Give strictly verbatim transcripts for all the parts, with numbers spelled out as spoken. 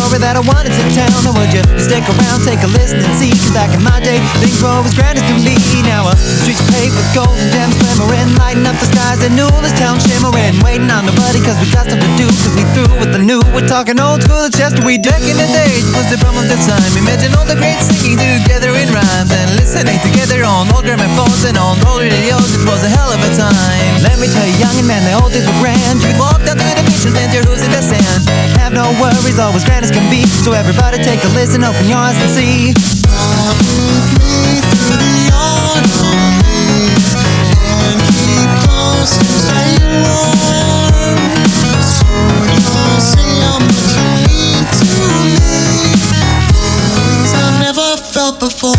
story that I wanted to tell. Now would you stick around, take a listen and see? Cause back in my day, things were as grand as can be. Now uh, the streets are paved with gold and gems glimmering, lighting up the skies and new this town shimmering. Waiting on nobody cause we got stuff to do, cause we through with the new. We're talking old school, the Chester we back in the days was the problem of the time. Imagine all the great singing together in rhymes and listening together on old gramophones and on old radios. It was a hell of a time. Let me tell you, young and man, the old days were grand. You'd walk down to the beach and land your hooves in the sand. Have no worries, always grand as can be. So everybody take a listen, open your eyes and see. Walk with me through the autumn leaves and keep close to stay warm. Soon you'll see how much you mean to me. Feelings I've never felt before.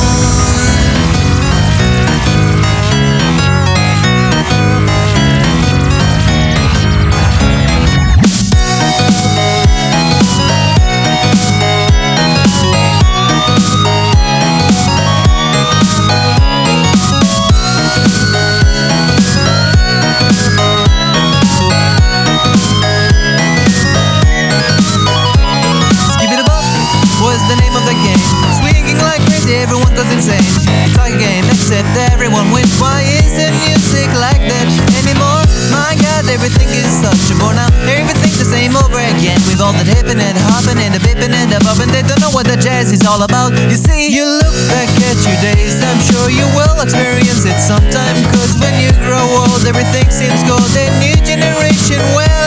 The name of the game, swinging like crazy, everyone goes insane. It's like a game, except everyone wins. Why isn't music like that anymore? My God, everything is such a bore now. Everything's the same over again, with all the hippin' and hoppin' and the bippin' and the boppin'. They don't know what the jazz is all about. You see, you look back at your days, I'm sure you will experience it sometime. Cause when you grow old, everything seems cold. A new generation, well,